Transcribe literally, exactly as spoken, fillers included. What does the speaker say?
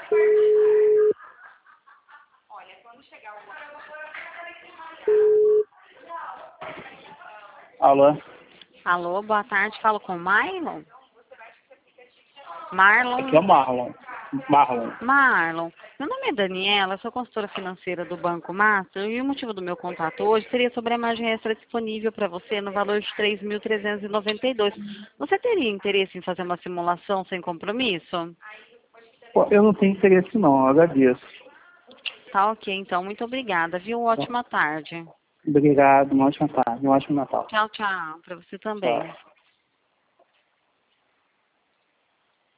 Alô? Alô, boa tarde. Falo com o Marlon? Marlon? Aqui é o Marlon. Marlon. Marlon. Meu nome é Daniela, sou consultora financeira do Banco Master e o motivo do meu contato hoje seria sobre a margem extra disponível para você no valor de três mil trezentos e noventa e dois. Você teria interesse em fazer uma simulação sem compromisso? Pô, eu não tenho interesse não, eu agradeço. Tá ok, então. Muito obrigada, viu? Ótima tarde. Obrigado, uma ótima tarde, um ótimo Natal. Tchau, tchau. Para você também. Tchau.